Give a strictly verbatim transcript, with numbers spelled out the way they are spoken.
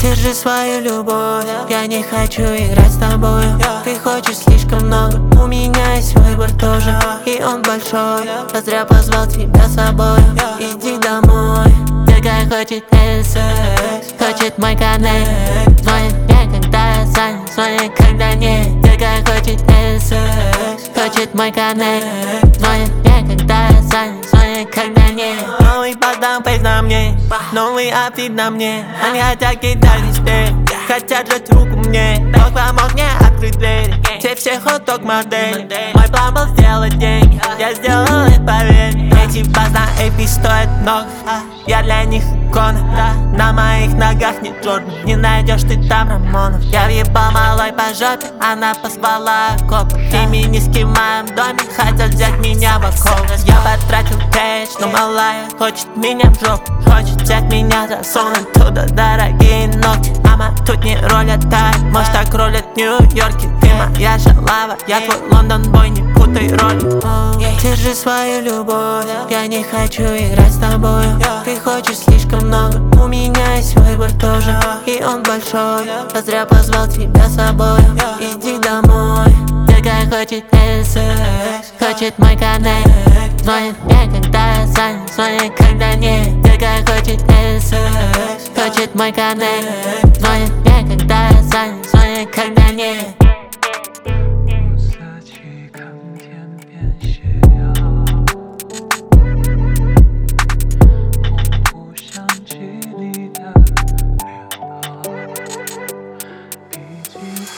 Держи свою любовь, я не хочу играть с тобою. Ты хочешь слишком много, у меня есть выбор тоже, и он большой. Я зря позвал тебя с собой. Иди домой. Такая хочет секс, хочет мой коннект. Звонит мне, когда я занят, звонит, когда нет. Такая хочет секс, хочет мой коннект. Звонит мне, когда я занят, звонит, когда нет. Новый подам пейс на мне, новый аппетит на мне. Они хотят кидать респект, хотят жать руку мне. Бог помог мне открыть дверь, все все хот-дог модель. Мой план был сделать деньги, я сделал это, поверь. Эти баз на эй пи стоят много, я для них икона. На моих ногах не Джордан, не найдешь ты там Рамонов. Я въебал малой по жопе, она позвала коп. Феминистки в моем доме хотят взять меня в окол. Я потратил кэш, но малая хочет меня в жопу. Хочет взять меня, засунуть туда дорогие ногти. Ама тут не ролят так, может так ролят в Нью-Йорке. Ты моя шалава, я твой Лондон бой, не путай роли. Держи свою любовь, я не хочу играть с тобою. Ты хочешь слишком много, у меня есть выбор тоже, и он большой. Я зря позвал тебя с собой. Иди домой. Такая хочет секс, хочет мой коннект. Звонит мне, когда я занят, звонит, когда нет. Такая хочет секс, хочет мой коннект. Звонит мне, когда я занят, звонит, когда нет.